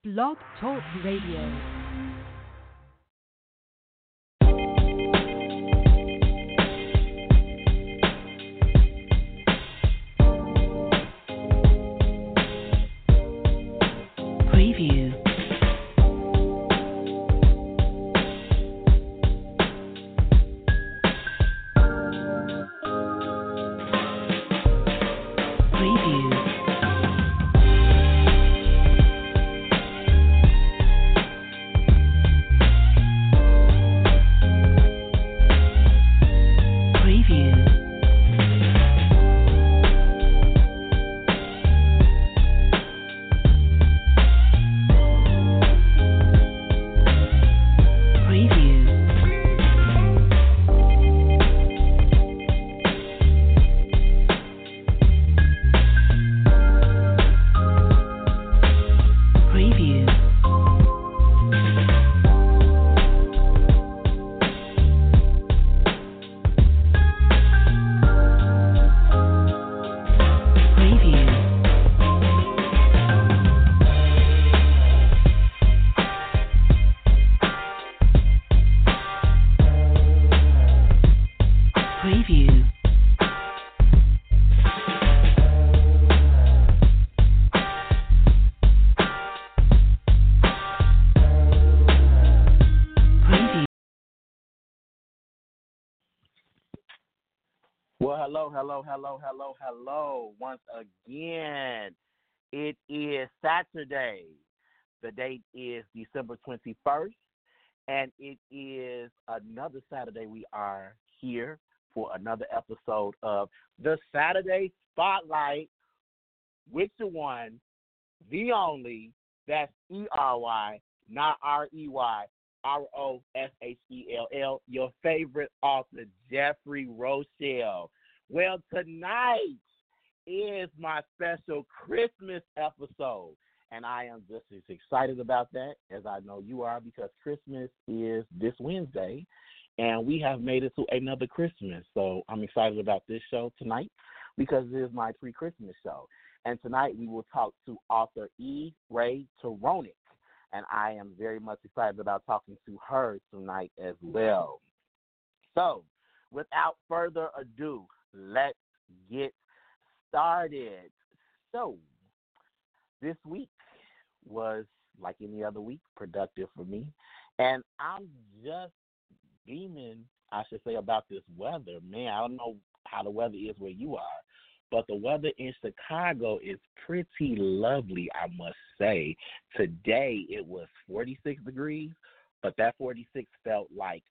Blog Talk Radio. Preview. Hello. Once again, it is Saturday. The date is December 21st, and it is another Saturday. We are here for another episode of the Saturday Spotlight with the one, the only, that's E-R-Y, not R-E-Y, R-O-S-H-E-L-L, your favorite author, Jeffrey Rochelle. Well, tonight is my special Christmas episode, and I am just as excited about that as I know you are, because Christmas is this Wednesday, and we have made it to another Christmas. So I'm excited about this show tonight because it is my pre-Christmas show. And tonight we will talk to author E. Ray Tyronic, and I am very much excited about talking to her tonight as well. So without further ado, let's get started. So, this week was, like any other week, productive for me. And I'm just beaming, I should say, about this weather. Man, I don't know how the weather is where you are, but the weather in Chicago is pretty lovely, I must say. Today, it was 46 degrees, but that 46 felt like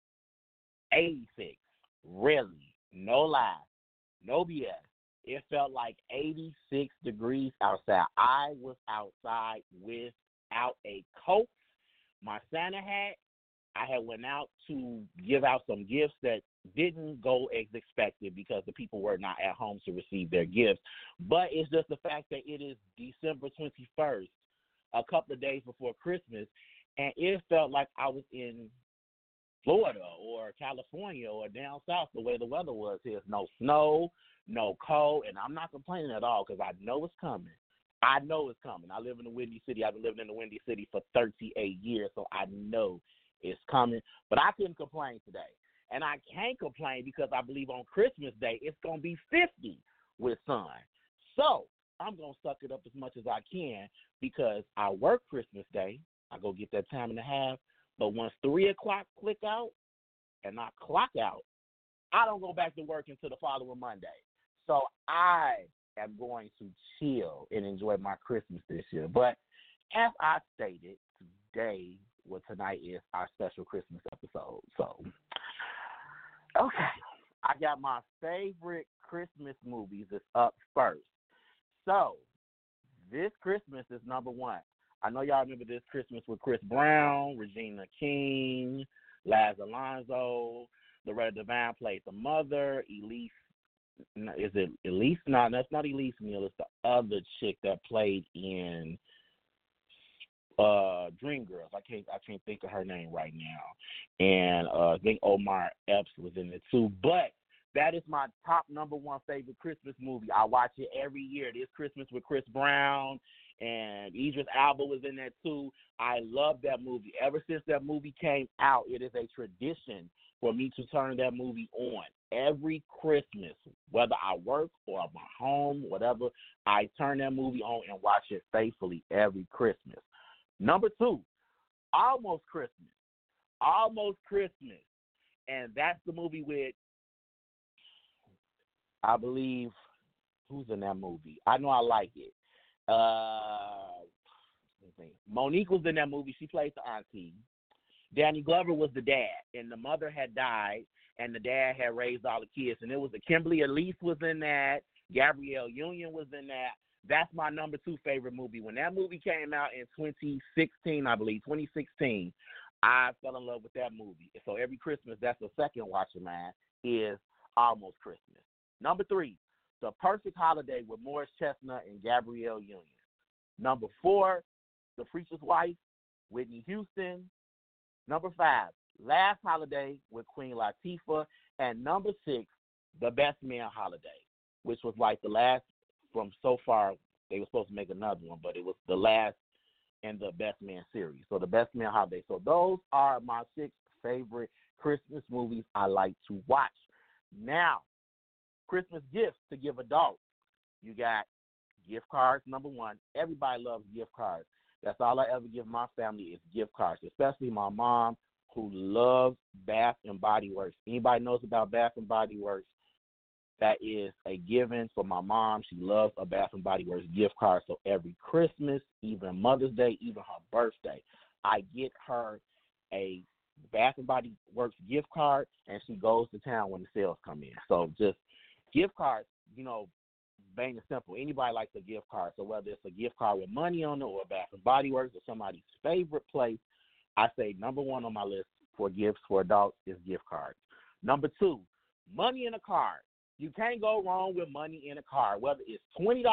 86. Really. No lie. No BS. It felt like 86 degrees outside. I was outside without a coat, my Santa hat. I had went out to give out some gifts that didn't go as expected because the people were not at home to receive their gifts. But it's just the fact that it is December 21st, a couple of days before Christmas, and it felt like I was in Florida or California or down south the way the weather was. There's no snow, no cold, and I'm not complaining at all because I know it's coming. I live in the Windy City. I've been living in the Windy City for 38 years, so I know it's coming. But I couldn't complain today. And I can't complain because I believe on Christmas Day it's going to be 50 with sun. So I'm going to suck it up as much as I can because I work Christmas Day. I go get that time and a half. But once 3 o'clock click out and I clock out, I don't go back to work until the following Monday. So I am going to chill and enjoy my Christmas this year. But as I stated, tonight is our special Christmas episode. So, okay, I got my favorite Christmas movies is up first. So, this Christmas is number one. I know y'all remember this Christmas with Chris Brown, Regina King, Laz Alonso, Loretta Devine played the mother, Elise. Is it Elise? No, that's not Elise Neal. It's the other chick that played in Dreamgirls. I can't think of her name right now. And I think Omar Epps was in it too. But that is my top number one favorite Christmas movie. I watch it every year. This Christmas with Chris Brown and Idris Elba was in that too. I love that movie. Ever since that movie came out, it is a tradition for me to turn that movie on every Christmas, whether I work or I'm at home, whatever. I turn that movie on and watch it faithfully every Christmas. Number 2, Almost Christmas. Almost Christmas. And that's the movie with, I believe, who's in that movie? I know I like it. Monique was in that movie. She plays the auntie. Danny Glover was the dad, and the mother had died, and the dad had raised all the kids. And it was Kimberly Elise was in that. Gabrielle Union was in that. That's my number 2 favorite movie. When that movie came out in 2016, I believe, 2016, I fell in love with that movie. So every Christmas, that's the second watch of mine, is Almost Christmas. Number 3, The Perfect Holiday with Morris Chestnut and Gabrielle Union. Number 4, The Preacher's Wife, Whitney Houston. Number 5, Last Holiday with Queen Latifah. And number 6, The Best Man Holiday, which was like the last from so far. They were supposed to make another one, but it was the last in the Best Man series. So The Best Man Holiday. So those are my 6 favorite Christmas movies I like to watch. Now, Christmas gifts to give adults. You got gift cards, number 1. Everybody loves gift cards. That's all I ever give my family is gift cards, especially my mom, who loves Bath and Body Works. Anybody knows about Bath and Body Works, that is a given for my mom. She loves a Bath and Body Works gift card. So every Christmas, even Mother's Day, even her birthday, I get her a Bath and Body Works gift card, and she goes to town when the sales come in. So just gift cards, plain and simple. Anybody likes a gift card. So whether it's a gift card with money on it or a Bath and Body Works or somebody's favorite place, I say number 1 on my list for gifts for adults is gift cards. Number 2, money in a card. You can't go wrong with money in a card, whether it's $20,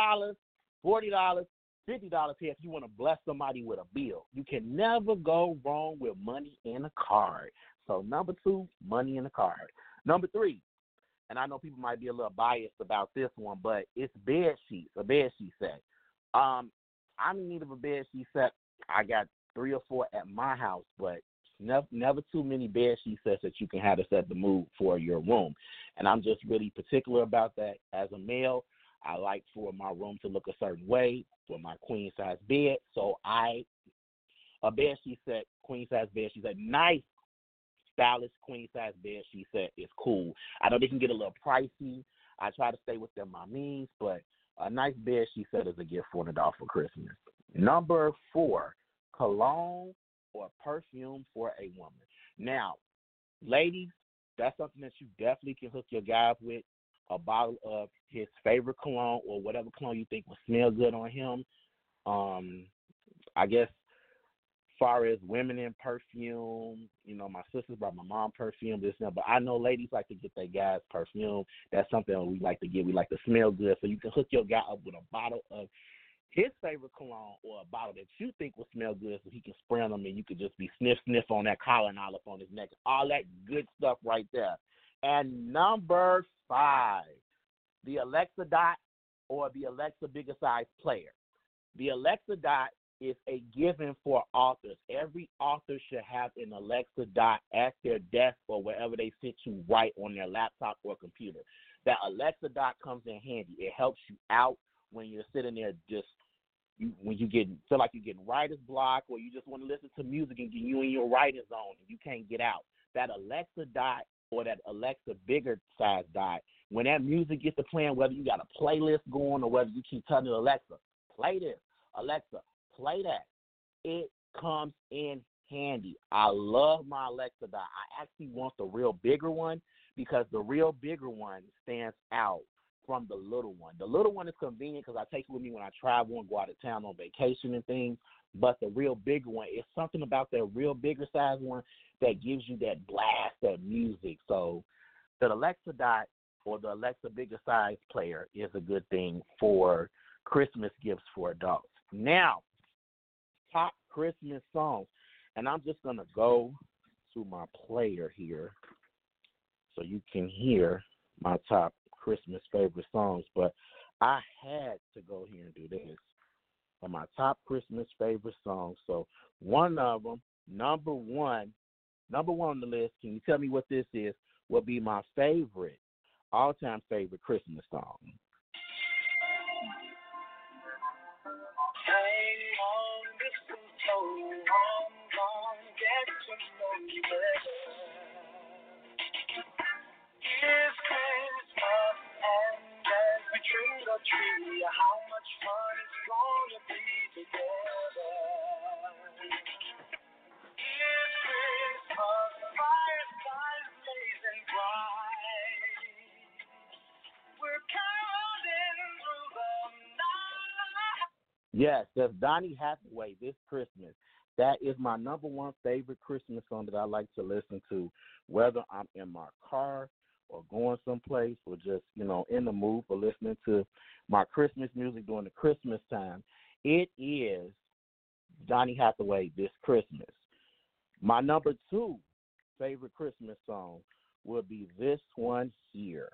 $40, $50 here if you want to bless somebody with a bill. You can never go wrong with money in a card. So number 2, money in a card. Number 3, and I know people might be a little biased about this one, but it's bed sheets, a bed sheet set. I'm in need of a bed sheet set. I got 3 or 4 at my house, but never too many bed sheet sets that you can have to set the mood for your room. And I'm just really particular about that. As a male, I like for my room to look a certain way for my queen size bed. So a bed sheet set, queen size bed sheet set, nice stylish queen size bed sheet set is cool. I know they can get a little pricey. I try to stay within my means, but a nice bed sheet set is a gift for an adult for Christmas. Number 4, cologne or perfume for a woman. Now, ladies, that's something that you definitely can hook your guy up with, a bottle of his favorite cologne or whatever cologne you think will smell good on him. I guess as far as women in perfume, my sisters brought my mom perfume, this and that, but I know ladies like to get their guys perfume. That's something we like to get. We like to smell good. So you can hook your guy up with a bottle of his favorite cologne or a bottle that you think will smell good so he can spray on them and you could just be sniff on that collar and all up on his neck. All that good stuff right there. And number 5, the Alexa Dot or the Alexa Bigger Size Player. The Alexa Dot is a given for authors. Every author should have an Alexa Dot at their desk or wherever they sit to write on their laptop or computer. That Alexa Dot comes in handy. It helps you out when you're sitting there when you feel like you're getting writer's block or you just want to listen to music and you in your writing zone and you can't get out. That Alexa Dot or that Alexa Bigger Size Dot, when that music gets to playing, whether you got a playlist going or whether you keep telling Alexa, play this, Alexa, play that, it comes in handy. I love my Alexa Dot. I actually want the real bigger one because the real bigger one stands out from the little one. The little one is convenient because I take it with me when I travel and go out of town on vacation and things, but the real bigger one, it's something about that real bigger size one that gives you that blast of music. So the Alexa Dot or the Alexa Bigger Size Player is a good thing for Christmas gifts for adults. Now, top Christmas songs. And I'm just going to go to my player here so you can hear my top Christmas favorite songs. But I had to go here and do this. are my top Christmas favorite songs. So one of them, number one on the list. Can you tell me what this is? Will be my favorite, all-time favorite Christmas song. Hang on, mistletoe, I'm gonna get to know you better. It's Christmas, and as we trim the tree, how much fun it's gonna be together. It's Christmas, firesides blazing bright. We're caroling through the night. Yes, that's Donny Hathaway, This Christmas. That is my number one favorite Christmas song that I like to listen to, whether I'm in my car or going someplace or just, in the mood for listening to my Christmas music during the Christmas time. It is Donny Hathaway, This Christmas. My number two favorite Christmas song will be this one here.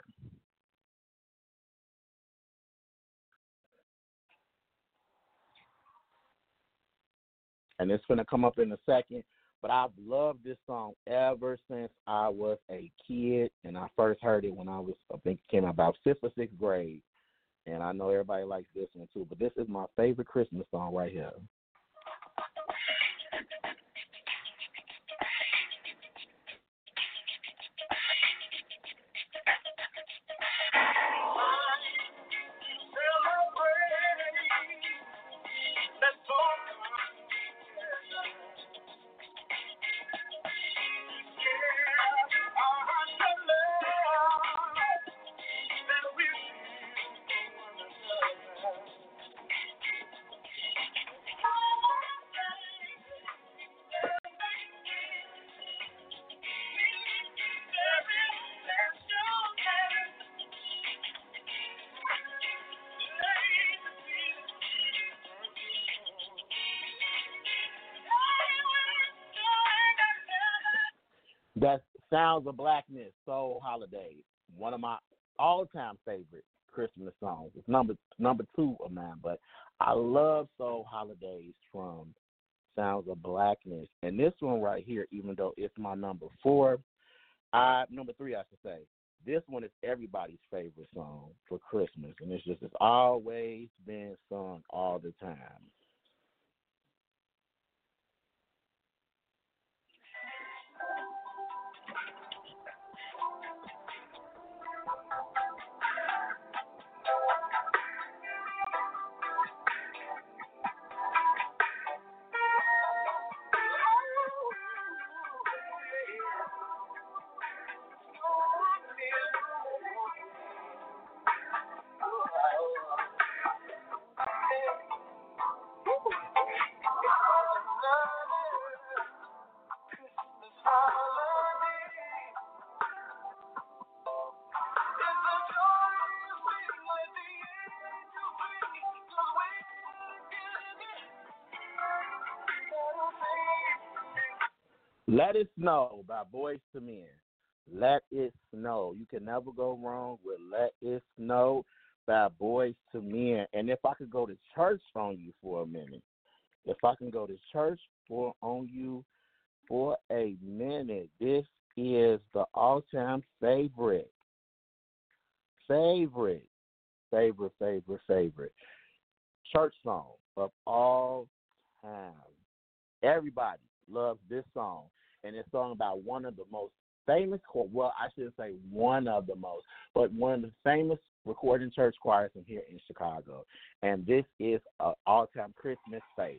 And it's going to come up in a second, but I've loved this song ever since I was a kid, and I first heard it when I think it came out about 5th or 6th grade, and I know everybody likes this one too, but this is my favorite Christmas song right here. That's Sounds of Blackness, Soul Holidays, one of my all-time favorite Christmas songs. It's number two of mine, but I love Soul Holidays from Sounds of Blackness. And this one right here, even though it's my number number three, I should say, this one is everybody's favorite song for Christmas, and it's always been sung all the time. Let It Snow by Boyz II Men. Let It Snow. You can never go wrong with Let It Snow by Boyz II Men. And if I could go to church on you for a minute, this is the all-time favorite church song of all time. Everybody loves this song, and it's sung about one of the most famous, I shouldn't say one of the most, but one of the famous recording church choirs from here in Chicago. And this is an all-time Christmas favorite.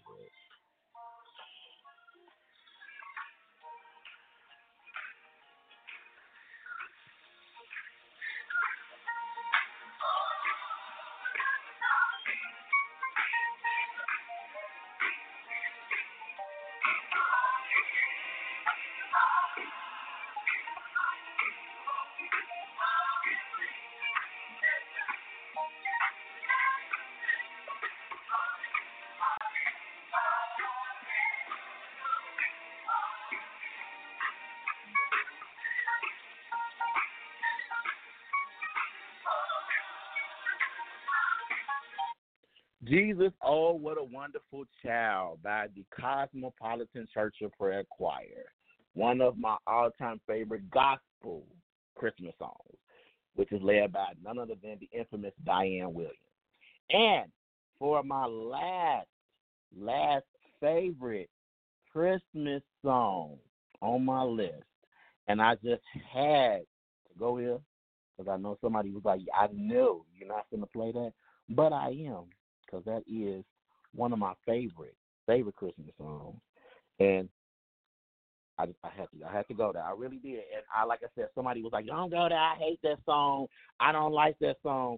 Jesus, Oh, What a Wonderful Child by the Cosmopolitan Church of Prayer Choir. One of my all-time favorite gospel Christmas songs, which is led by none other than the infamous Diane Williams. And for my last favorite Christmas song on my list, and I just had to go here because I know somebody was like, I knew you're not going to play that, but I am, because that is one of my favorite Christmas songs. And I had to go there. I really did. And like I said, somebody was like, don't go there. I hate that song. I don't like that song.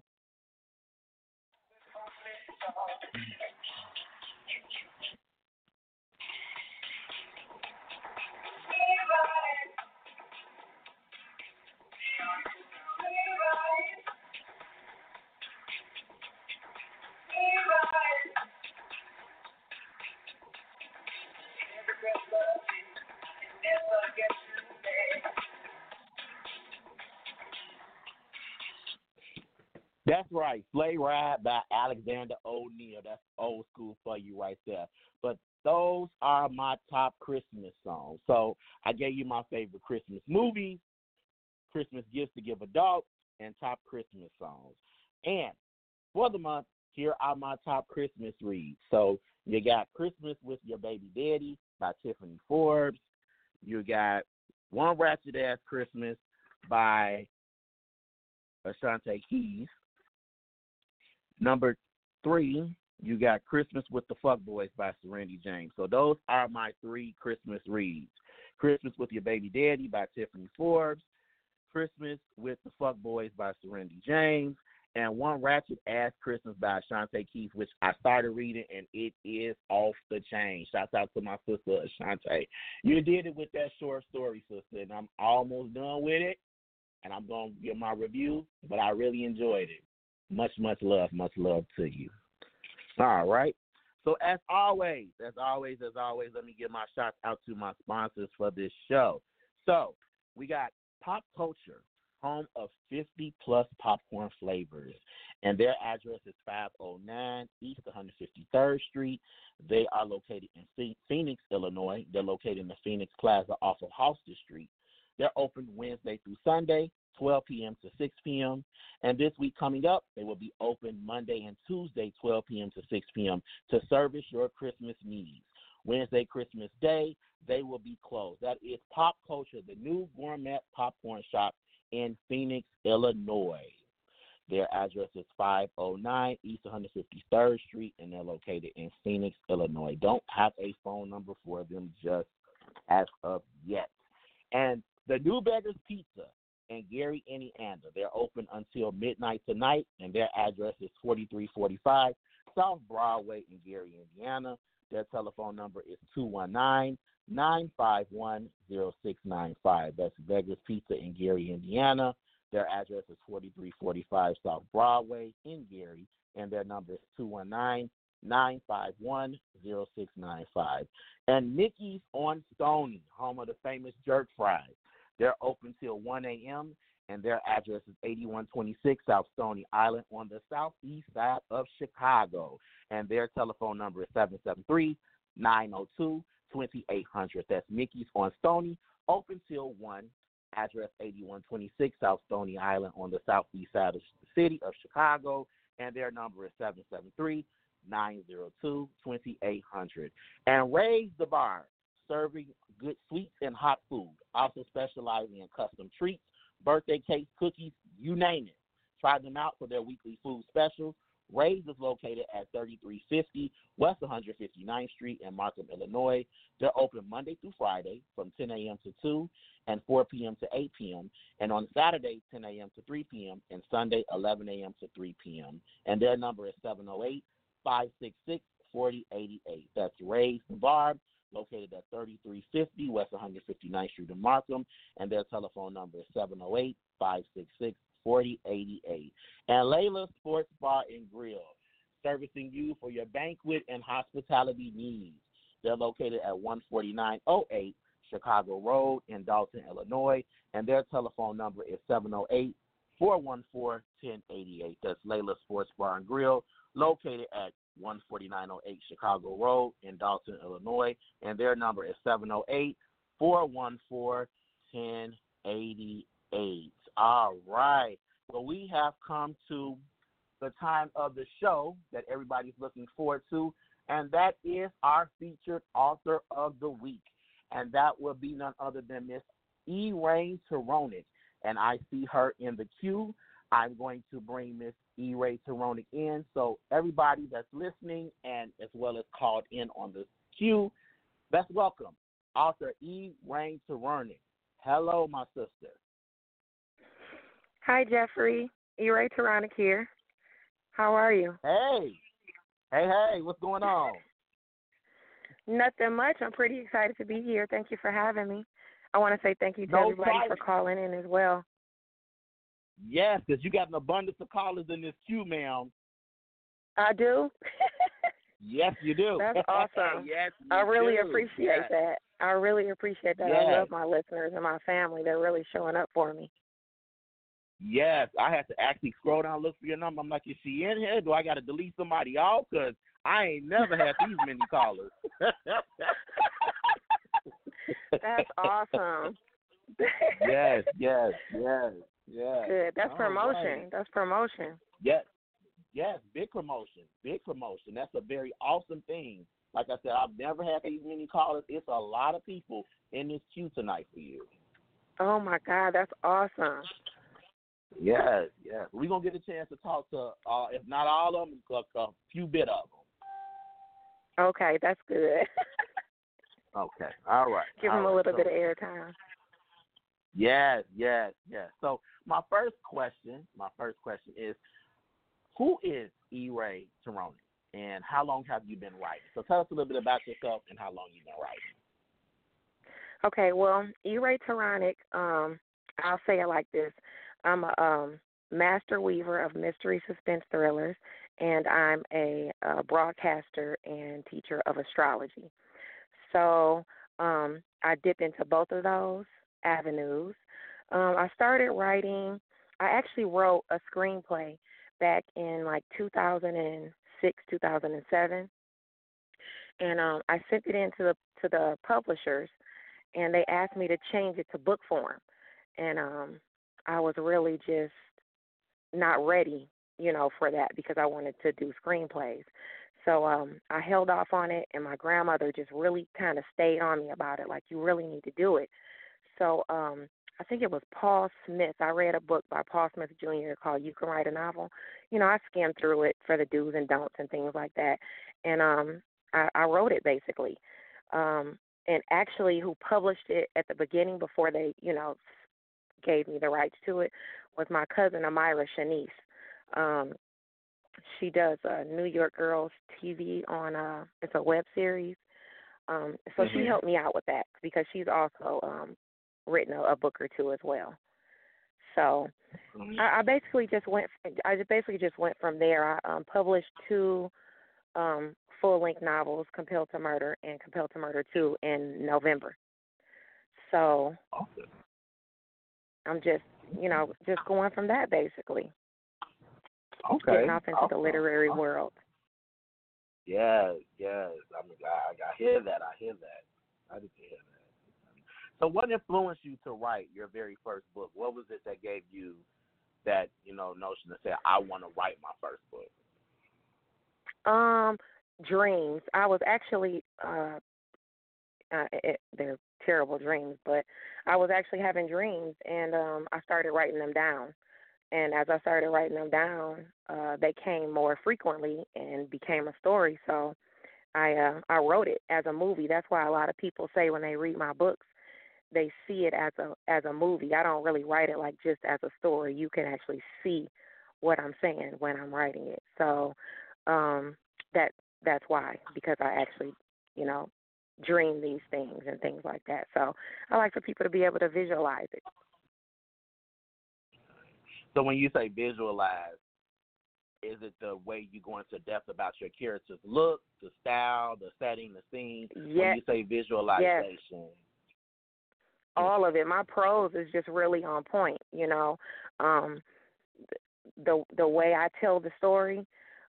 That's right, Sleigh Ride by Alexander O'Neal. That's old school for you right there. But those are my top Christmas songs. So I gave you my favorite Christmas movies, Christmas gifts to give adults, and top Christmas songs. And for the month, here are my top Christmas reads. So you got Christmas with Your Baby Daddy by Tiffany Forbes. You got One Ratchet Ass Christmas by Ashanti Keys. Number 3, you got Christmas with the Fuckboys by Serenity James. So those are my 3 Christmas reads. Christmas with Your Baby Daddy by Tiffany Forbes, Christmas with the Fuckboys by Serenity James, and One Ratchet Ass Christmas by Ashanti Keys, which I started reading, and it is off the chain. Shouts out to my sister Ashanti. You did it with that short story, sister, and I'm almost done with it, and I'm going to give my review, but I really enjoyed it. Much love to you. All right. So as always, let me give my shout out to my sponsors for this show. So we got Pop Culture, home of 50-plus popcorn flavors, and their address is 509 East 153rd Street. They are located in Phoenix, Illinois. They're located in the Phoenix Plaza off of Halsted Street. They're open Wednesday through Sunday, 12 p.m. to 6 p.m. And this week coming up, they will be open Monday and Tuesday, 12 p.m. to 6 p.m. to service your Christmas needs. Wednesday, Christmas Day, they will be closed. That is Pop Culture, the new gourmet popcorn shop in Phoenix, Illinois. Their address is 509 East 153rd Street, and they're located in Phoenix, Illinois. Don't have a phone number for them just as of yet. And the New Beggars Pizza in Gary, Indiana. They're open until midnight tonight, and their address is 4345 South Broadway in Gary, Indiana. Their telephone number is 219-951-0695. That's Beggars Pizza in Gary, Indiana. Their address is 4345 South Broadway in Gary, and their number is 219-951-0695. And Nikki's on Stony, home of the famous jerk fries. They're open till 1 a.m., and their address is 8126 South Stony Island on the southeast side of Chicago. And their telephone number is 773-902-2800. That's Nikki's on Stony, open till 1, address 8126 South Stony Island on the southeast side of the city of Chicago. And their number is 773-902-2800. And Raise the Bar, serving good sweets and hot food, also specializing in custom treats, birthday cakes, cookies, you name it. Try them out for their weekly food specials. Ray's is located at 3350 West 159th Street in Markham, Illinois. They're open Monday through Friday from 10 a.m. to 2 and 4 p.m. to 8 p.m. And on Saturday, 10 a.m. to 3 p.m. and Sunday, 11 a.m. to 3 p.m. And their number is 708-566-4088. That's Ray's Bar, located at 3350 West 159th Street in Markham, and their telephone number is 708-566-4088. And Layla Sports Bar and Grill, servicing you for your banquet and hospitality needs. They're located at 14908 Chicago Road in Dalton, Illinois, and their telephone number is 708-414-1088. That's Layla Sports Bar and Grill, located at 14908 Chicago Road in Dalton, Illinois. And their number is 708-414-1088. All right. Well, we have come to the time of the show that everybody's looking forward to, and that is our featured author of the week. And that will be none other than Miss E. Ray Taronic. And I see her in the queue. I'm going to bring Miss E. Ray Taronic in. So everybody that's listening and as well as called in on the queue, let's welcome author E. Ray Taronic. Hello, my sister. Hi, Jeffrey. E. Ray Taronic here. How are you? Hey, what's going on? Nothing much. I'm pretty excited to be here. Thank you for having me. I want to say thank you to everybody for calling in as well. Yes, because you got an abundance of callers in this queue, ma'am. I do? Yes, you do. That's awesome. Yes, I really appreciate that. I really appreciate that. Yes. I love my listeners and my family. They're really showing up for me. Yes, I had to actually scroll down and look for your number. I'm like, is she in here? Do I got to delete somebody off? Because I ain't never had these many callers. That's awesome. Yes. Good. That's promotion. Right. That's promotion. Yes, big promotion. That's a very awesome thing. Like I said, I've never had these many callers. It's a lot of people in this queue tonight for you. Oh, my God. That's awesome. Yes. We're going to get a chance to talk to, if not all of them, a few bit of them. Okay, that's good. Okay, all right. Give them a little bit of airtime. Yes. So my first question is, who is E. Ray Taronic, and how long have you been writing? So tell us a little bit about yourself and how long you've been writing. Okay, well, E. Ray Taronic, I'll say it like this. I'm a master weaver of mystery suspense thrillers, and I'm a broadcaster and teacher of astrology. So I dip into both of those avenues. I started writing. I actually wrote a screenplay back in like 2006, 2007, and I sent it in to the publishers, and they asked me to change it to book form, and I was really just not ready, for that because I wanted to do screenplays. So I held off on it, and my grandmother just really kind of stayed on me about it, like, you really need to do it. So I think it was Paul Smith. I read a book by Paul Smith Jr. called You Can Write a Novel. I skimmed through it for the do's and don'ts and things like that, and I wrote it basically. And actually who published it at the beginning before they, gave me the rights to it was my cousin Amira Shanice. She does New York Girls TV on it's a web series. So she helped me out with that because she's also written a book or two as well. So I basically just went from there. I published 2 full-length novels, Compelled to Murder and Compelled to Murder 2 in November. So I'm just going from that basically. Okay. Getting off into the literary world. Yes. I hear that. I did hear that. So what influenced you to write your very first book? What was it that gave you that, notion to say, I want to write my first book? Dreams. I was actually, they're terrible dreams, but I was actually having dreams, and I started writing them down. And as I started writing them down, they came more frequently and became a story. So I wrote it as a movie. That's why a lot of people say when they read my books, they see it as a movie. I don't really write it like just as a story. You can actually see what I'm saying when I'm writing it. So that's why, because I actually, dream these things and things like that. So I like for people to be able to visualize it. So when you say visualize, is it the way you go into depth about your character's look, the style, the setting, the scene? Yes. When you say visualization. Yes. All of it. My prose is just really on point, The way I tell the story,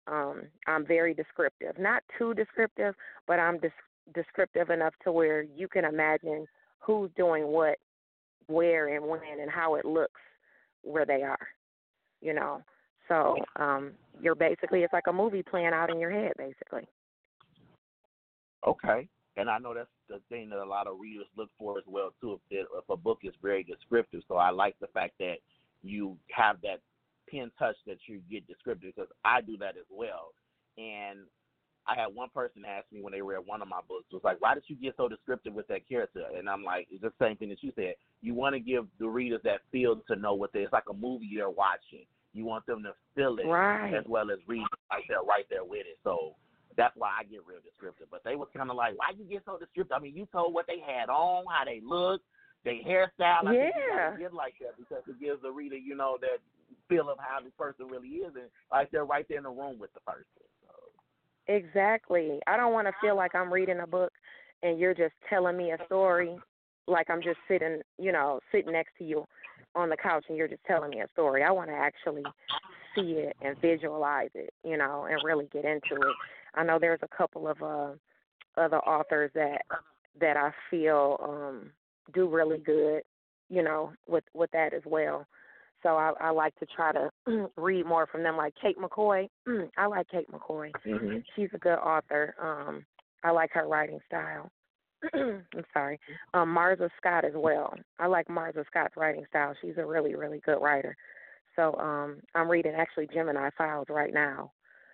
I'm very descriptive. Not too descriptive, but I'm descriptive enough to where you can imagine who's doing what, where, and when, and how it looks where they are, you know. So you're basically, it's like a movie playing out in your head, basically. Okay. And I know that's the thing that a lot of readers look for as well, too, if a book is very descriptive. So I like the fact that you have that pen touch that you get descriptive, because I do that as well. And I had one person ask me when they read one of my books, was like, why did you get so descriptive with that character? And I'm like, it's the same thing that you said. You want to give the readers that feel to know what it's like a movie they're watching. You want them to feel it as well as read it like they're right there with it. So that's why I get real descriptive. But they was kind of like, why you get so descriptive? I mean, you told what they had on, how they looked, their hairstyle. I think you gotta get like that, because it gives the reader, you know, that feel of how this person really is, and like they're right there in the room with the person. So. Exactly. I don't want to feel like I'm reading a book and you're just telling me a story, like I'm just sitting next to you on the couch and you're just telling me a story. I want to actually see it and visualize it, you know, and really get into it. I know there's a couple of other authors that I feel do really good, you know, with that as well. So I like to try to read more from them, like Kate McCoy. I like Kate McCoy. Mm-hmm. She's a good author. I like her writing style. I'm sorry. Marza Scott as well. I like Marza Scott's writing style. She's a really, really good writer. So I'm reading actually Gemini Files right now.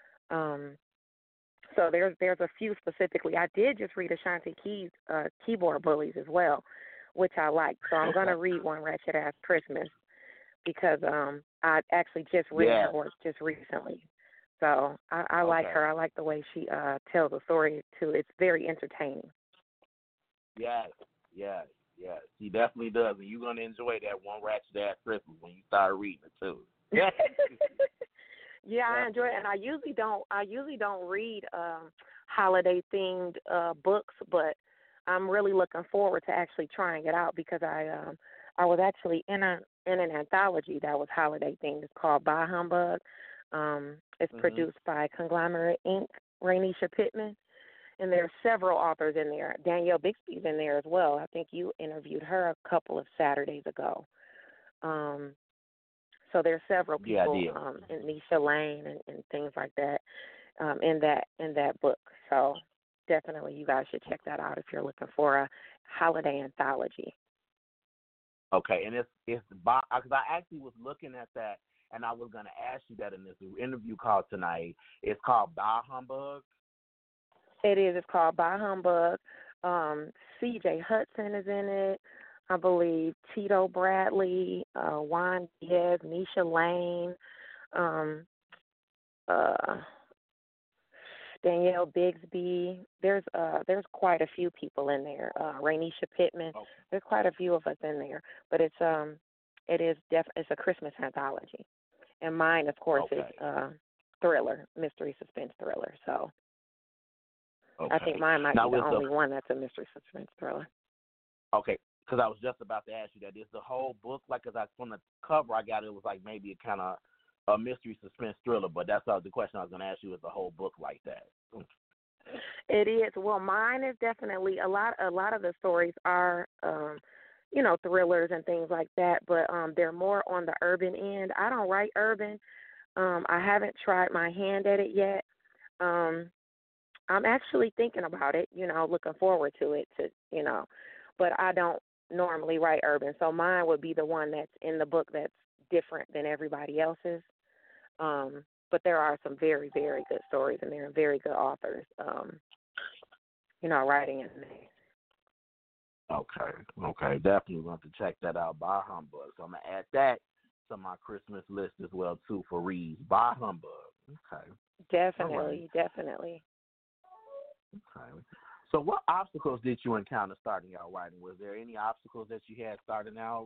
So there's a few specifically. I did just read Ashanti Keys, Keyboard Bullies as well, which I like. So I'm going to read One Ratchet Ass Christmas, because I actually just read her work just recently. So I like her. I like the way she tells a story, too. It's very entertaining. Yes. She definitely does. And you're going to enjoy that One Ratchet Ass Christmas when you start reading it, too. Yeah, I enjoy it, and I usually don't read holiday themed books, but I'm really looking forward to actually trying it out, because I was actually in an anthology that was holiday themed. It's called Bah Humbug. It's produced by Conglomerate Inc., Rainisha Pittman, and there are several authors in there. Danielle Bixby's in there as well. I think you interviewed her a couple of Saturdays ago. So there are several people, in Nisha Lane and things like that, in that book. So definitely, you guys should check that out if you're looking for a holiday anthology. Okay, and it's because I actually was looking at that, and I was going to ask you that in this interview call tonight. It's called Bah Humbug. It is. It's called Bah Humbug. C.J. Hudson is in it. I believe Tito Bradley, Juan Diaz, Nisha Lane, Danielle Bixby. There's quite a few people in there. Rainisha Pittman. Okay. There's quite a few of us in there. But it's a Christmas anthology, and mine, of course, is thriller, mystery suspense thriller. So I think mine might be the only one that's a mystery suspense thriller. Okay. Because I was just about to ask you that. Is the whole book, like, because from the cover I got, it was like maybe a kind of a mystery suspense thriller, but that's the question I was going to ask you, is the whole book like that? It is. Well, mine is definitely, a lot of the stories are, thrillers and things like that, but they're more on the urban end. I don't write urban. I haven't tried my hand at it yet. I'm actually thinking about it, looking forward to it, but I don't normally write urban, so mine would be the one that's in the book that's different than everybody else's. But there are some very, very good stories in there and very good authors, writing in there. Okay. Definitely want to check that out, Bah Humbug. So I'm going to add that to my Christmas list as well, too, for reads. Bah Humbug. Okay. Definitely. Okay. So what obstacles did you encounter starting out writing? Was there any obstacles that you had starting out?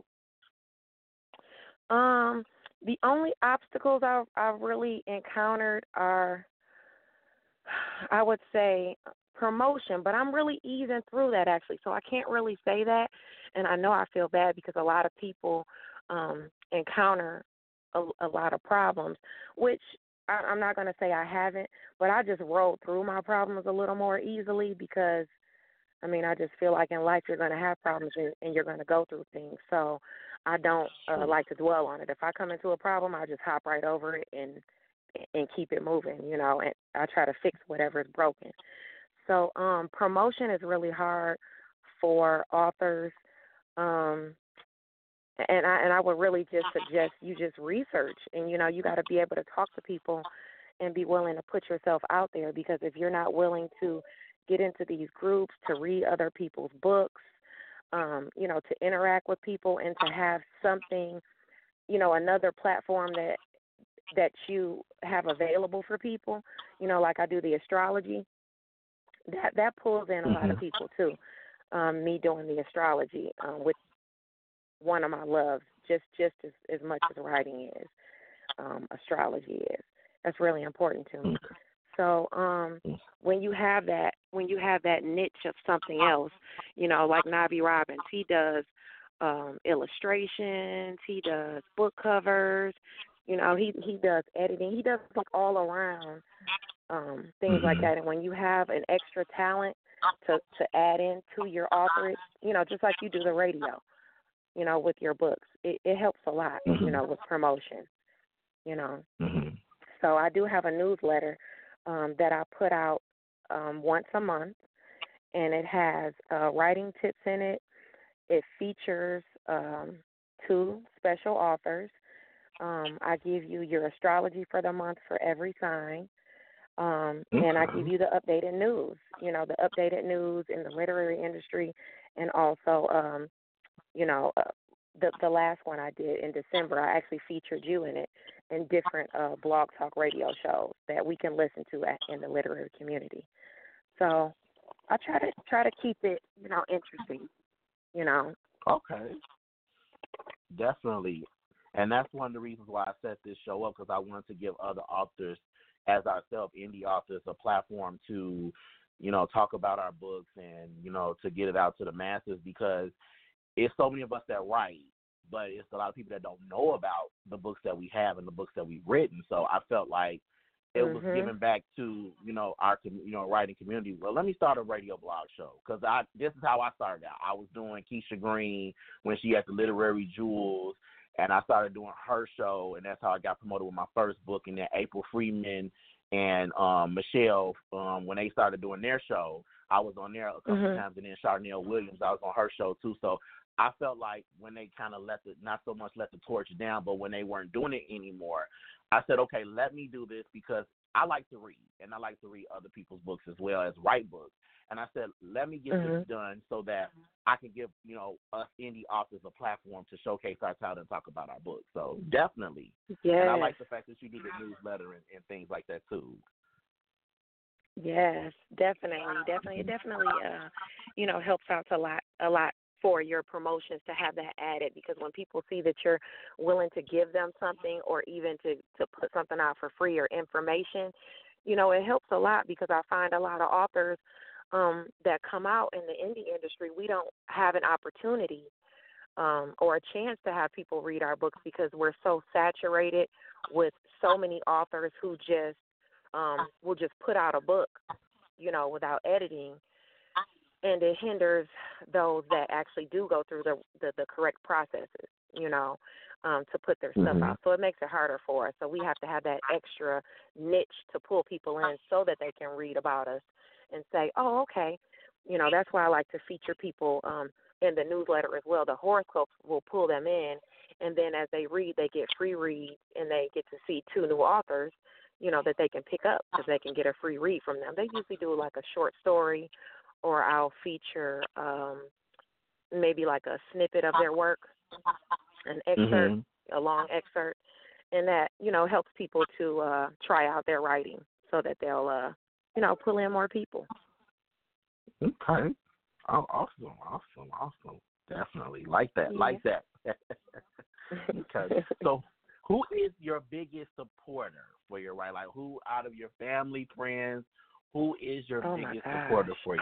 The only obstacles I've really encountered are, I would say, promotion, but I'm really easing through that, actually, so I can't really say that, and I know I feel bad because a lot of people encounter a lot of problems, which I'm not going to say I haven't, but I just rolled through my problems a little more easily because, I mean, I just feel like in life you're going to have problems and you're going to go through things. So I don't like to dwell on it. If I come into a problem, I just hop right over it and keep it moving, you know, and I try to fix whatever is broken. So promotion is really hard for authors. Um, and I would really just suggest you just research, and you know you got to be able to talk to people and be willing to put yourself out there, because if you're not willing to get into these groups, to read other people's books, you know, to interact with people and to have something, you know, another platform that you have available for people, you know, like I do the astrology, that pulls in a lot of people too. Me doing the astrology, with one of my loves, just as much as writing is, astrology is. That's really important to me. So when you have that niche of something else, you know, like Navi Robbins, he does illustrations, he does book covers, you know, he does editing, he does like all around things like that. And when you have an extra talent to add in to your authorage, you know, just like you do the radio, you know, with your books, it helps a lot, you know, with promotion, you know. So I do have a newsletter that I put out once a month, and it has writing tips in it. It features 2 special authors. I give you your astrology for the month for every sign, and I give you the updated news, you know, the updated news in the literary industry, and also, you know, the last one I did in December, I actually featured you in it in different blog talk radio shows that we can listen to in the literary community. So I try to keep it, you know, interesting, you know. Okay. Definitely. And that's one of the reasons why I set this show up, because I wanted to give other authors, as ourselves, indie authors, a platform to, you know, talk about our books and, you know, to get it out to the masses, because it's so many of us that write, but it's a lot of people that don't know about the books that we have and the books that we've written. So I felt like it was giving back to, you know, our, you know, writing community. Well, let me start a radio blog show, because this is how I started out. I was doing Keisha Green when she had the Literary Jewels, and I started doing her show, and that's how I got promoted with my first book. And then April Freeman and Michelle, when they started doing their show, I was on there a couple times, and then Charnel Williams, I was on her show too. So I felt like when they kind of not so much let the torch down, but when they weren't doing it anymore, I said, okay, let me do this, because I like to read, and I like to read other people's books as well as write books. And I said, let me get this done so that I can give, you know, us indie authors a platform to showcase our talent and talk about our books. So definitely. Yes. And I like the fact that you do the newsletter and things like that too. Yes, definitely. It definitely, you know, helps out a lot for your promotions to have that added, because when people see that you're willing to give them something, or even to put something out for free or information, you know, it helps a lot, because I find a lot of authors that come out in the indie industry, we don't have an opportunity or a chance to have people read our books, because we're so saturated with so many authors who just will just put out a book, you know, without editing, and it hinders those that actually do go through the correct processes, you know, to put their stuff out. So it makes it harder for us. So we have to have that extra niche to pull people in so that they can read about us and say, oh, okay. You know, that's why I like to feature people in the newsletter as well. The horoscopes will pull them in, and then as they read, they get free reads, and they get to see 2 new authors, you know, that they can pick up, because they can get a free read from them. They usually do like a short story, or I'll feature maybe like a snippet of their work, an excerpt, a long excerpt, and that, you know, helps people to try out their writing so that they'll, you know, pull in more people. Okay. Oh, awesome. Definitely. Like that. Okay. So who is your biggest supporter for your writing? Like, who out of your family, friends, who is your biggest supporter for you?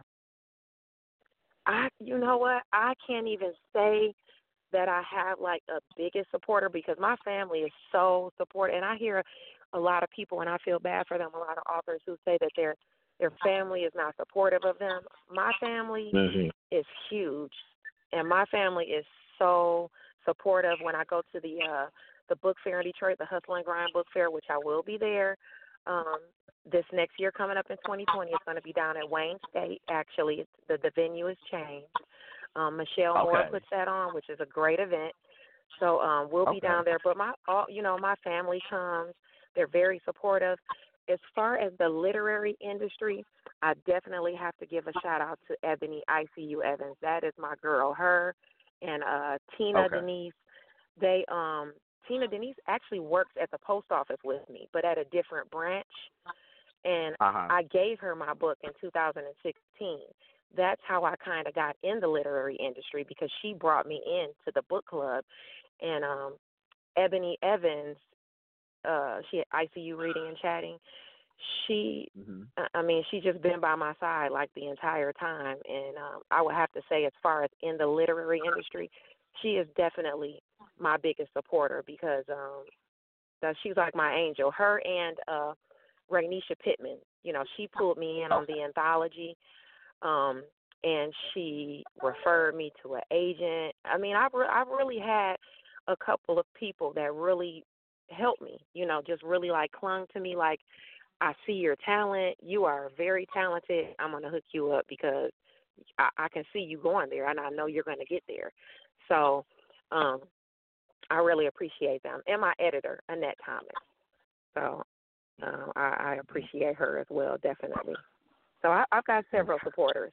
You know what? I can't even say that I have like a biggest supporter, because my family is so supportive, and I hear a lot of people, and I feel bad for them, a lot of authors who say that their family is not supportive of them. My family is huge, and my family is so supportive. When I go to the book fair in Detroit, the Hustle and Grind book fair, which I will be there this next year coming up in 2020. It's going to be down at Wayne State. Actually, the venue has changed. Michelle Moore puts that on, which is a great event. So we'll be down there. But my family comes. They're very supportive. As far as the literary industry, I definitely have to give a shout out to Ebony ICU Evans. That is my girl. Her and Tina Denise. Tina Denise actually works at the post office with me, but at a different branch. And I gave her my book in 2016. That's how I kind of got in the literary industry, because she brought me into the book club. And Ebony Evans, she had ICU Reading and Chatting. She just been by my side like the entire time. And I would have to say, as far as in the literary industry, she is definitely my biggest supporter, because she's like my angel. Her and Rainisha Pittman, she pulled me in on the anthology, and she referred me to an agent. I mean, I've really had a couple of people that really helped me, just really like clung to me, like, I see your talent. You are very talented. I'm going to hook you up because I can see you going there, and I know you're going to get there. So I really appreciate them. And my editor, Annette Thomas. So I appreciate her as well, definitely. So I've got several supporters.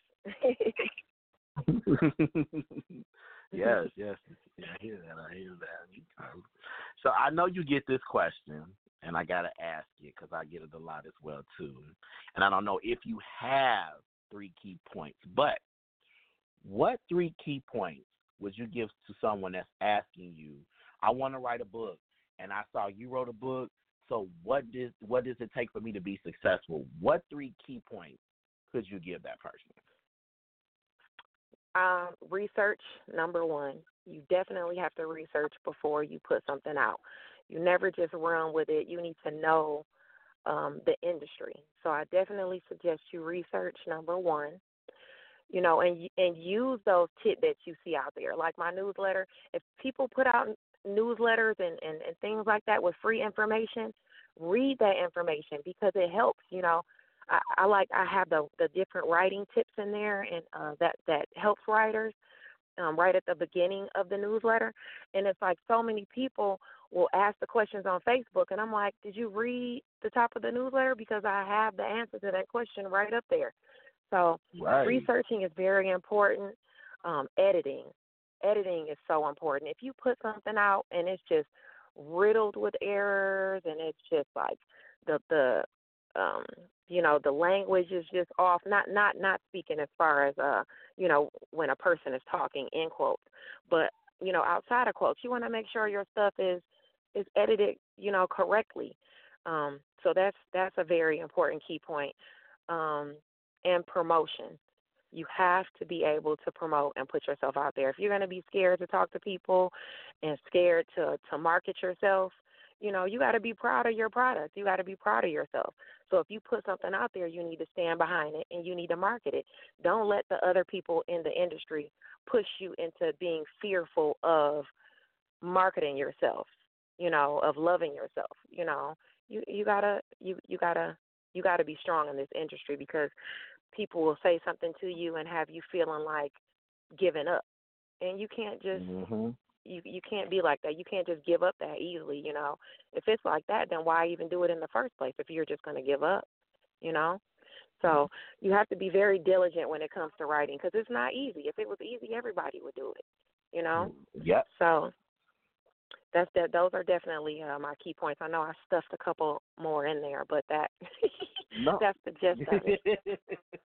Yes. Yeah, I hear that. So I know you get this question, and I got to ask it because I get it a lot as well, too. And I don't know if you have 3 key points, but what 3 key points would you give to someone that's asking you, I want to write a book, and I saw you wrote a book, so what does it take for me to be successful? What 3 key points could you give that person? Research, number 1. You definitely have to research before you put something out. You never just run with it. You need to know the industry. So I definitely suggest you research, number 1. And use those tidbits you see out there. Like my newsletter, if people put out newsletters and things like that with free information, read that information because it helps. I have the different writing tips in there, and that helps writers right at the beginning of the newsletter. And it's like so many people will ask the questions on Facebook, and I'm like, did you read the top of the newsletter? Because I have the answer to that question right up there. So researching is very important. Editing is so important. If you put something out and it's just riddled with errors, and it's just like the language is just off. Not speaking as far as when a person is talking in quotes, but outside of quotes, you want to make sure your stuff is edited correctly. So that's a very important key point. And promotion. You have to be able to promote and put yourself out there. If you're going to be scared to talk to people and scared to market yourself, you got to be proud of your product. You got to be proud of yourself. So if you put something out there, you need to stand behind it and you need to market it. Don't let the other people in the industry push you into being fearful of marketing yourself, of loving yourself. You gotta be strong in this industry, because people will say something to you and have you feeling like giving up, and you can't just you can't be like that. You can't just give up that easily. If it's like that, then why even do it in the first place if you're just going to give up? So you have to be very diligent when it comes to writing, because it's not easy. If it was easy, everybody would do it. Yeah. So those are definitely my key points. I know I stuffed a couple more in there, but that's the gist of it.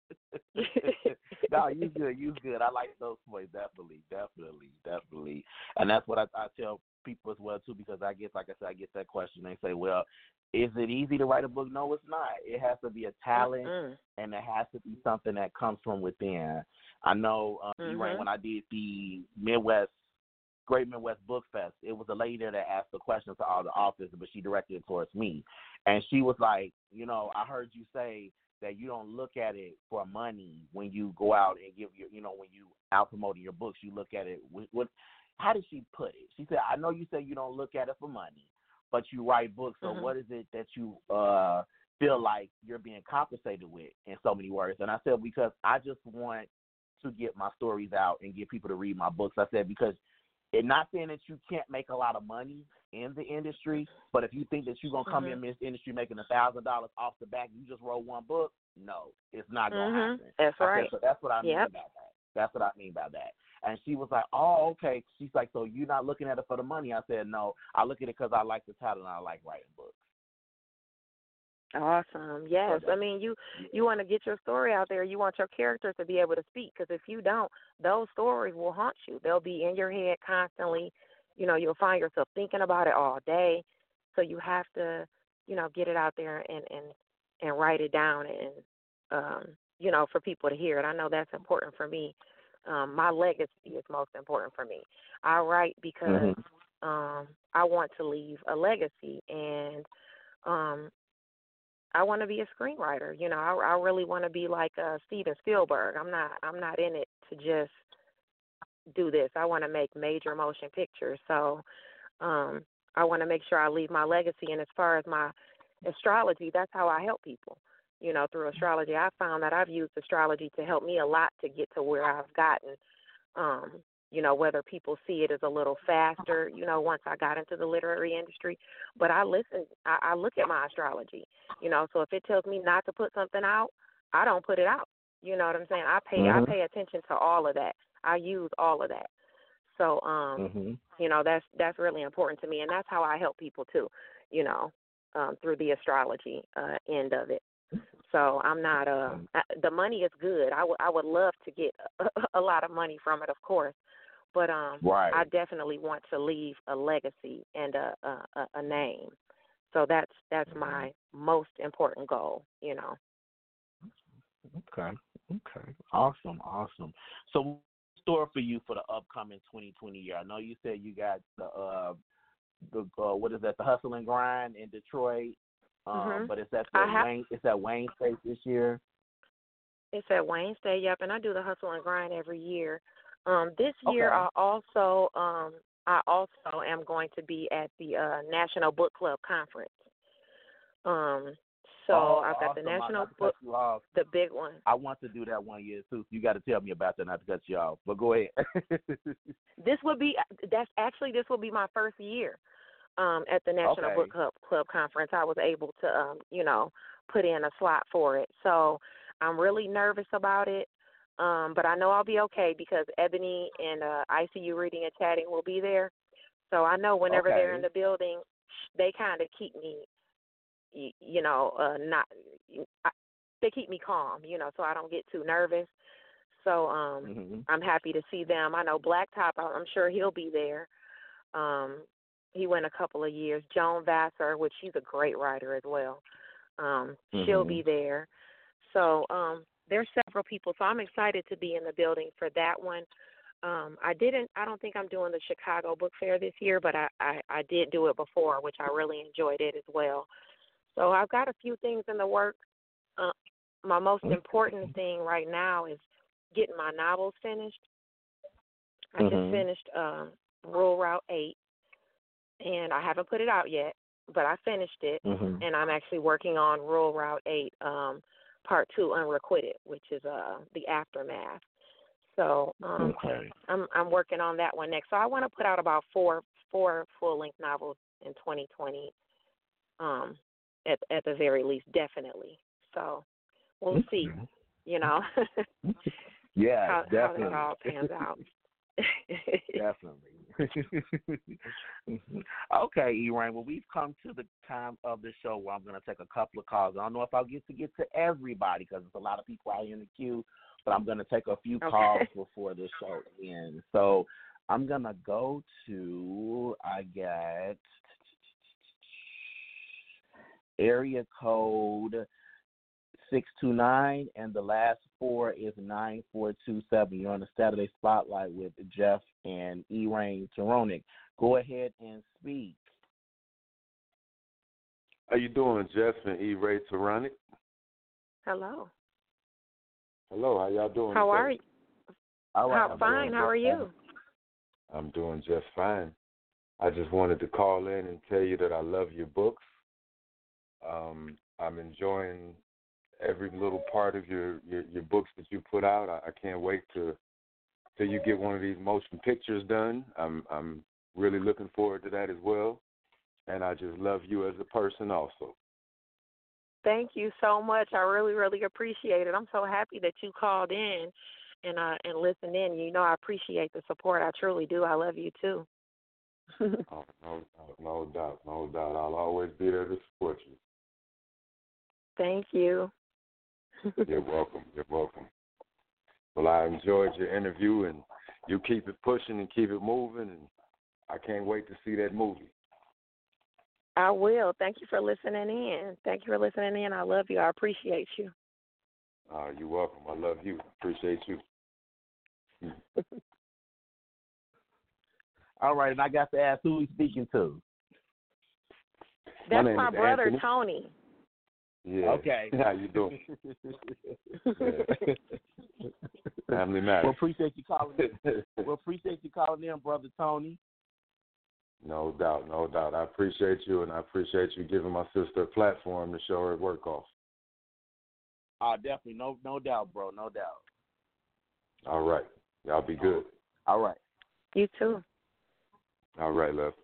No, you good. I like those points, definitely. And that's what I tell people as well, too, because I get that question. They say, well, is it easy to write a book? No, it's not. It has to be a talent, and it has to be something that comes from within. I know, when I did the Midwest Great Midwest Book Fest. It was a lady there that asked the questions to all the authors, but she directed it towards me. And she was like, I heard you say that you don't look at it for money when you go out and give your, when you out promoting your books, you look at it how did she put it? She said, I know you say you don't look at it for money, but you write books. So what is it that you feel like you're being compensated with, in so many words? And I said, because I just want to get my stories out and get people to read my books. I said, because it's not saying that you can't make a lot of money in the industry, but if you think that you're going to come in this industry making $1,000 off the back, you just wrote one book, no, it's not going to happen. That's right. So that's what I mean about that. That's what I mean by that. And she was like, oh, okay. She's like, so you're not looking at it for the money? I said, no, I look at it because I like the title and I like writing books. Awesome. Yes. I mean, you want to get your story out there. You want your characters to be able to speak, because if you don't, those stories will haunt you. They'll be in your head constantly. You'll find yourself thinking about it all day. So you have to, get it out there and write it down and, for people to hear it. I know that's important for me. My legacy is most important for me. I write because I want to leave a legacy, and I want to be a screenwriter. I really want to be like Steven Spielberg. I'm not in it to just do this. I want to make major motion pictures. So I want to make sure I leave my legacy. And as far as my astrology, that's how I help people. Through astrology, I found that I've used astrology to help me a lot to get to where I've gotten. Whether people see it as a little faster, once I got into the literary industry. But I look at my astrology, so if it tells me not to put something out, I don't put it out. You know what I'm saying? I pay attention to all of that. I use all of that. So, that's really important to me, and that's how I help people too, through the astrology end of it. So I'm not the money is good. I would love to get a lot of money from it, of course, but I definitely want to leave a legacy and a name. So that's my most important goal. Okay. Awesome. So, store for you for the upcoming 2020 year? I know you said you got the what is that? The Hustle and Grind in Detroit. But it's at Wayne State this year. It's at Wayne State, yep, and I do the Hustle and Grind every year. This year I also am going to be at the National Book Club Conference. I've got the National Book, the big one. I want to do that one year too. So you got to tell me about that, not to cut you off. But go ahead. This will be my first year. At the National Book Club Conference, I was able to, put in a slot for it. So I'm really nervous about it, but I know I'll be okay because Ebony and ICU Reading and Chatting will be there. So I know whenever they're in the building, they kind of keep me, they keep me calm, so I don't get too nervous. So I'm happy to see them. I know Blacktop, I'm sure he'll be there. He went a couple of years. Joan Vassar, which she's a great writer as well. She'll be there. So there's several people. So I'm excited to be in the building for that one. I don't think I'm doing the Chicago Book Fair this year, but I did do it before, which I really enjoyed it as well. So I've got a few things in the works. My most important thing right now is getting my novels finished. I just finished Rural Route 8. And I haven't put it out yet, but I finished it, and I'm actually working on Rural Route 8, Part 2, Unrequited, which is the aftermath. So I'm working on that one next. So I want to put out about four full-length novels in 2020, at the very least, definitely. So we'll see, Yeah, how definitely. that all pans out. Definitely. Okay, Elaine. Well, we've come to the time of the show where I'm going to take a couple of calls. I don't know if I'll get to everybody because there's a lot of people out here in the queue, but I'm going to take a few calls before the show ends. So I'm going to go to, I got area code 629 and the last 4 is 9427. You're on the Saturday Spotlight with Jeff and E-Rain Taronic. Go ahead and speak. How you doing, Jeff and E-Ray Taronic? Hello. Hello, how y'all doing? How are you? All right, Fine. How are you? I'm doing just fine. I just wanted to call in and tell you that I love your books. I'm enjoying every little part of your books that you put out. I can't wait till you get one of these motion pictures done. I'm really looking forward to that as well. And I just love you as a person also. Thank you so much. I really, really appreciate it. I'm so happy that you called in and listened in. You know, I appreciate the support. I truly do. I love you too. Oh, no doubt. I'll always be there to support you. Thank you. You're welcome. Well, I enjoyed your interview, and you keep it pushing and keep it moving, and I can't wait to see that movie. I will. Thank you for listening in. I love you. I appreciate you. You're welcome. I love you. Appreciate you. All right, and I got to ask who he's speaking to. That's my brother, Anthony. Tony. Yeah. Okay. How you doing? Family matters. Well, appreciate you calling in, Brother Tony. No doubt. I appreciate you, and I appreciate you giving my sister a platform to show her work off. Definitely. No doubt, bro. No doubt. All right. Y'all be good. All right. You too. All right, love.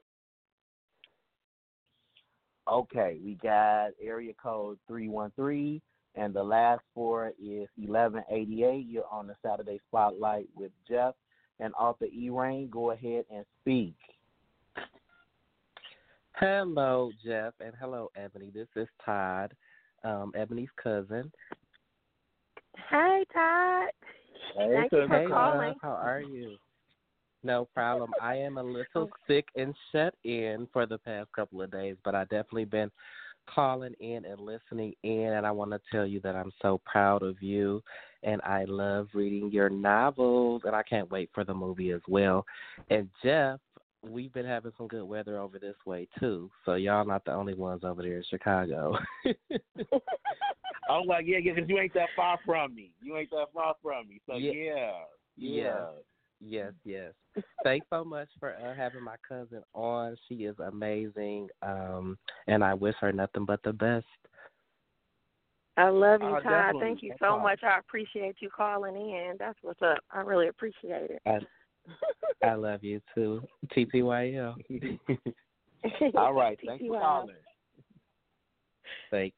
Okay, we got area code 313, and the last 4 is 1188. You're on the Saturday Spotlight with Jeff and author E-Rain. Go ahead and speak. Hello, Jeff, and hello, Ebony. This is Todd, Ebony's cousin. Hey, Todd. Thank you for calling. Love, how are you? No problem. I am a little sick and shut in for the past couple of days, but I've definitely been calling in and listening in, and I want to tell you that I'm so proud of you, and I love reading your novels, and I can't wait for the movie as well. And, Jeff, we've been having some good weather over this way, too, so y'all not the only ones over there in Chicago. Oh, well, yeah, because you ain't that far from me. So, yeah. Yes. Thanks so much for having my cousin on. She is amazing, and I wish her nothing but the best. I love you, Todd. Definitely. Thank you so much. I appreciate you calling in. That's what's up. I really appreciate it. I love you, too. TTYL. All right. Thanks for calling. Thanks.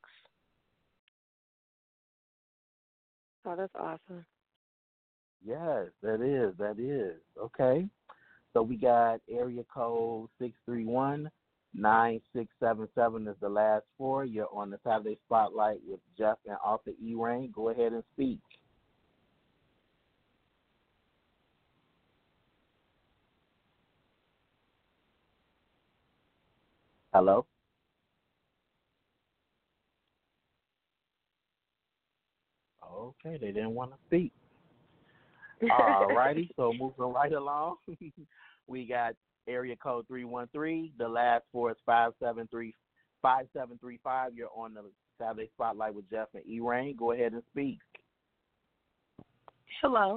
Oh, that's awesome. Yes, that is. Okay. So we got area code 631-9677 is the last 4. You're on the Saturday Spotlight with Jeff and author E-Rain. Go ahead and speak. Hello? Okay, they didn't want to speak. All righty, so moving right along, we got area code 313. The last 4 is 5735. You're on the Saturday Spotlight with Jeff and E-Rain. Go ahead and speak. Hello.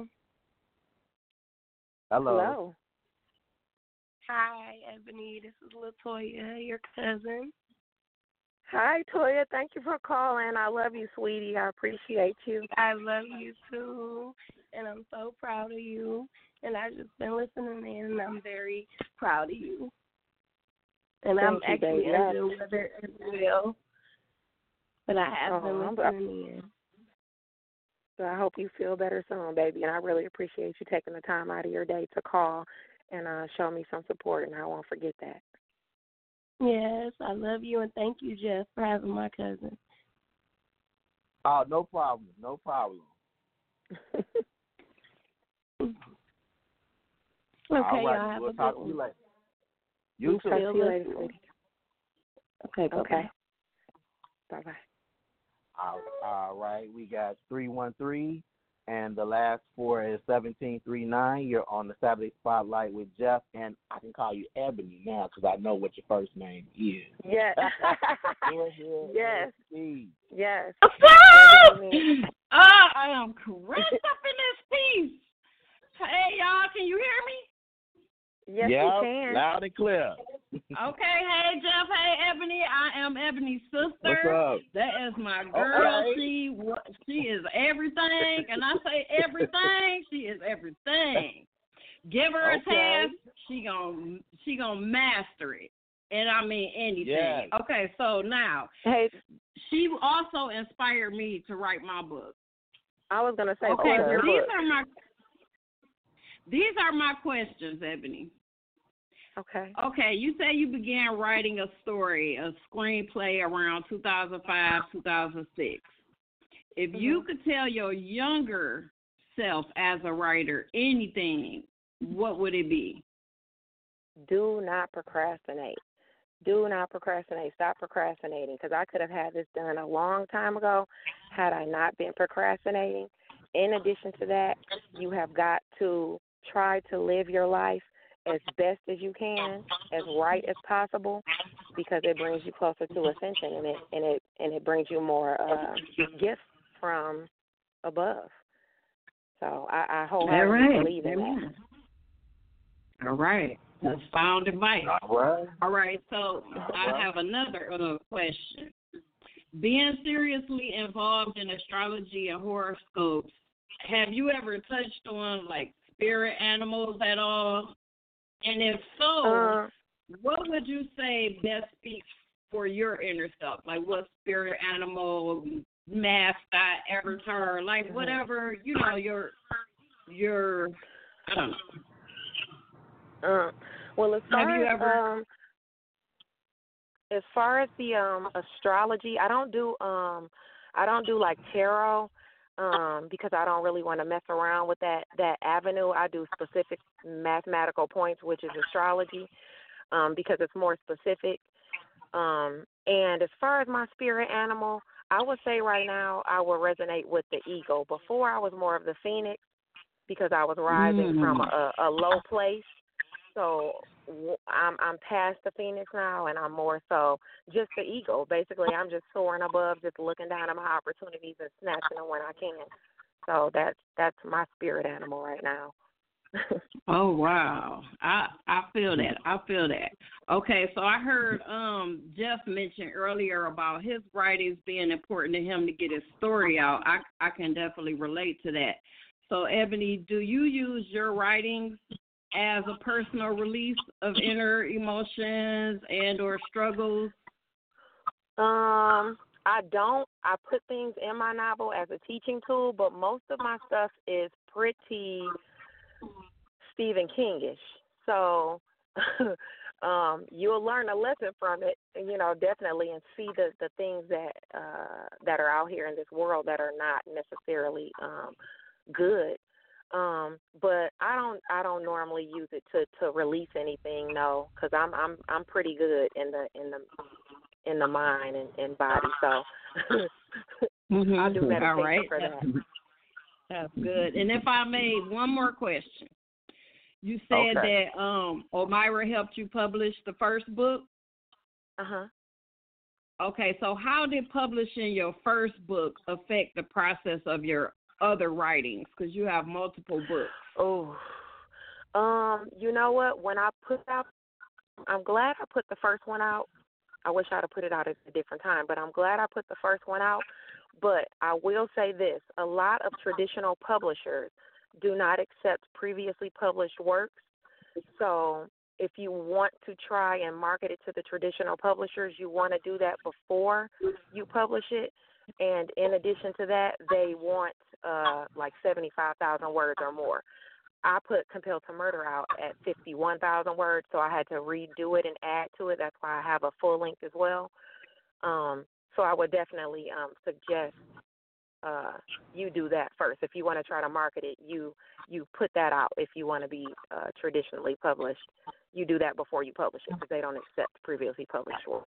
Hello. Hi, Ebony. This is LaToya, your cousin. Hi, Toya. Thank you for calling. I love you, sweetie. I appreciate you. I love you, too, and I'm so proud of you. And I've just been listening in, and I'm very proud of you. And I'm actually under the weather as well, but I have been listening in. So I hope you feel better soon, baby, and I really appreciate you taking the time out of your day to call and show me some support, and I won't forget that. Yes, I love you, and thank you, Jeff, for having my cousin. Oh, no problem. Okay, all right, y'all have we'll a talk good to you one. later. You too. Talk to you later, sweetie. Okay, bye-bye. Okay. Bye-bye. All right, we got 313. And the last 4 is 1739. You're on the Saturday Spotlight with Jeff, and I can call you Ebony now because I know what your first name is. Yes. Yes. Yes. I am Chris up in this piece. Hey, y'all, can you hear me? Yes, you can. Loud and clear. Okay, hey, Jeff, hey, Ebony. I am Ebony's sister. What's up? That is my girl. Okay. She is everything, and I say everything. She is everything. Give her a task, she gonna master it, and I mean anything. Yes. Okay, so now, she also inspired me to write my book. I was gonna say, okay, these are my questions, Ebony. Okay. Okay, you say you began writing a screenplay around 2005, 2006. If you could tell your younger self as a writer anything, what would it be? Do not procrastinate. Do not procrastinate. Stop procrastinating, because I could have had this done a long time ago had I not been procrastinating. In addition to that, you have got to try to live your life as best as you can, as right as possible, because it brings you closer to ascension, and it brings you more gifts from above. So I wholeheartedly believe in that. All right. That's sound advice. All right. So I have another question. Being seriously involved in astrology and horoscopes, have you ever touched on like spirit animals at all? And if so, what would you say best speaks for your inner self? Like what spirit animal, mascot, avatar, like whatever, your I don't know. Well, as far as the astrology, I don't do like tarot. Because I don't really want to mess around with that avenue. I do specific mathematical points, which is astrology, because it's more specific. And as far as my spirit animal, I would say right now I will resonate with the eagle. Before I was more of the phoenix because I was rising from a low place. So I'm past the phoenix now, and I'm more so just the eagle. Basically, I'm just soaring above, just looking down at my opportunities and snatching them when I can. So that's my spirit animal right now. Oh, wow. I feel that. Okay, so I heard Jeff mention earlier about his writings being important to him to get his story out. I can definitely relate to that. So, Ebony, do you use your writings as a personal release of inner emotions and or struggles? I don't. I put things in my novel as a teaching tool, but most of my stuff is pretty Stephen King-ish. So you'll learn a lesson from it, definitely, and see the things that are out here in this world that are not necessarily good. But I don't normally use it to release anything, no, because I'm pretty good in the mind and body, so I'll do better for that. That's good. And if I may, one more question. You said that Omira helped you publish the first book? Uh-huh. Okay, so how did publishing your first book affect the process of your other writings? Because you have multiple books. Oh, you know what? When I put out, I'm glad I put the first one out. I wish I'd have put it out at a different time, but I'm glad I put the first one out. But I will say this, a lot of traditional publishers do not accept previously published works. So if you want to try and market it to the traditional publishers, you want to do that before you publish it. And in addition to that, they want like 75,000 words or more. I put Compelled to Murder out at 51,000 words, so I had to redo it and add to it. That's why I have a full length as well. So I would definitely suggest you do that first. If you want to try to market it, you put that out. If you want to be traditionally published, you do that before you publish it, because they don't accept previously published work.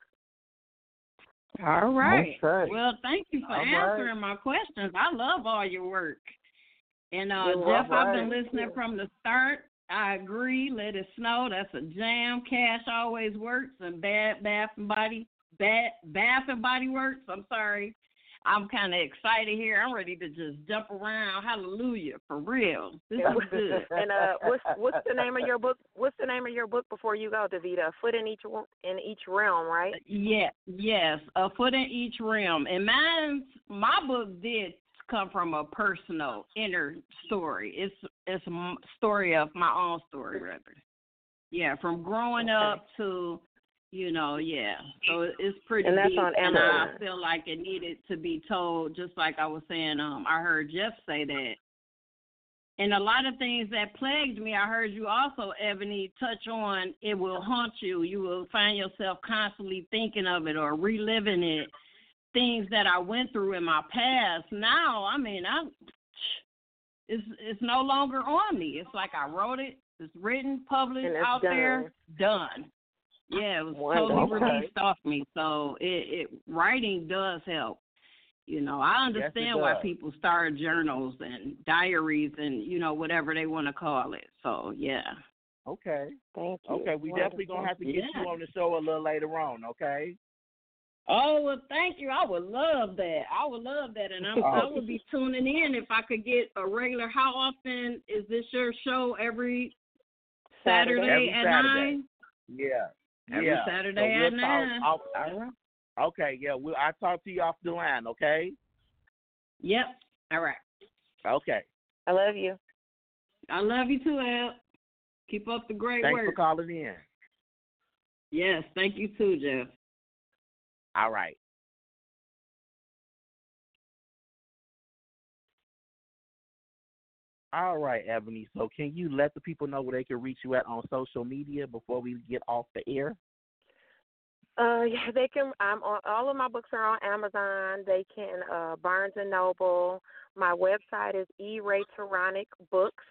All right. Okay. Well, thank you for answering my questions. I love all your work. And Jeff, I've been listening from the start. I agree. Let It Snow. That's a jam. Cash Always Works, and Bath and Body Works. I'm sorry. I'm kind of excited here. I'm ready to just jump around. Hallelujah, for real. This is good. And what's the name of your book? What's the name of your book before you go, Davita? A Foot in Each Realm, right? Yeah, yes, A Foot in Each Realm. And my book did come from a personal inner story. It's a story of my own story, rather. Yeah, from growing up to, yeah. So it's pretty and that's deep, on and Amazon. I feel like it needed to be told, just like I was saying, I heard Jeff say that. And a lot of things that plagued me, I heard you also, Ebony, touch on, it will haunt you. You will find yourself constantly thinking of it or reliving it, things that I went through in my past. Now, it's no longer on me. It's like I wrote it, it's written, published, out there, done. Yeah, it was totally released off me. So writing does help. I understand why people start journals and diaries and, whatever they want to call it. So, yeah. Okay. Thank you. Okay, we definitely going to have to get you on the show a little later on, okay? Oh, well, thank you. I would love that. And I would be tuning in if I could get a regular. How often is this your show? Every Saturday at 9? Yeah. Every Saturday at 9. Okay, yeah. I'll talk to you off the line, okay? Yep. All right. Okay. I love you. I love you too, Al. Keep up the great work. Thanks for calling in. Yes, thank you too, Jeff. All right. All right, Ebony. So can you let the people know where they can reach you at on social media before we get off the air? Yeah, they can. I'm on. All of my books are on Amazon. They can Barnes and Noble. My website is E-Ray Taronic Books.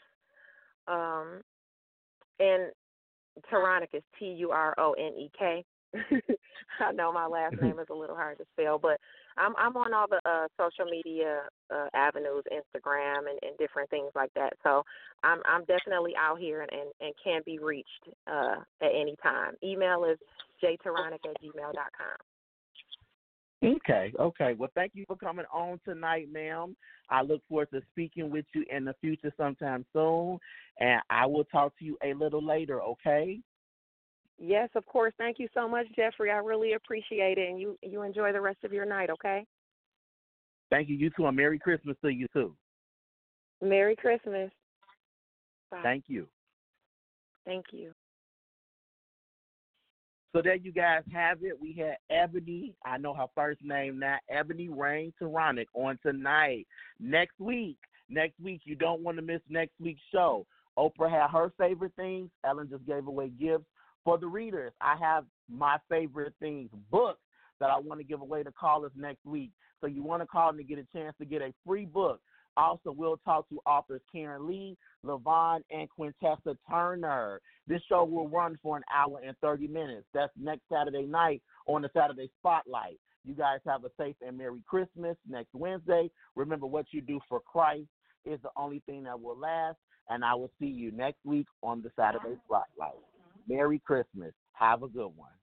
And Taronic is Turonek. I know my last name is a little hard to spell, but I'm on all the social media avenues, Instagram and different things like that. So I'm definitely out here and can be reached at any time. Email is jtaronic@gmail.com. Okay. Well, thank you for coming on tonight, ma'am. I look forward to speaking with you in the future sometime soon, and I will talk to you a little later, okay? Yes, of course. Thank you so much, Jeffrey. I really appreciate it, and you enjoy the rest of your night, okay? Thank you. You too, and Merry Christmas to you, too. Merry Christmas. Bye. Thank you. Thank you. So there you guys have it. We had Ebony, I know her first name now, Ebony Rain Taronic on tonight. Next week, you don't want to miss next week's show. Oprah had her favorite things. Ellen just gave away gifts. For the readers, I have my favorite things, books that I want to give away to callers next week. So you want to call to get a chance to get a free book. Also, we'll talk to authors Karen Lee, LaVon, and Quintessa Turner. This show will run for an hour and 30 minutes. That's next Saturday night on the Saturday Spotlight. You guys have a safe and Merry Christmas next Wednesday. Remember, what you do for Christ is the only thing that will last, and I will see you next week on the Saturday Spotlight. Merry Christmas. Have a good one.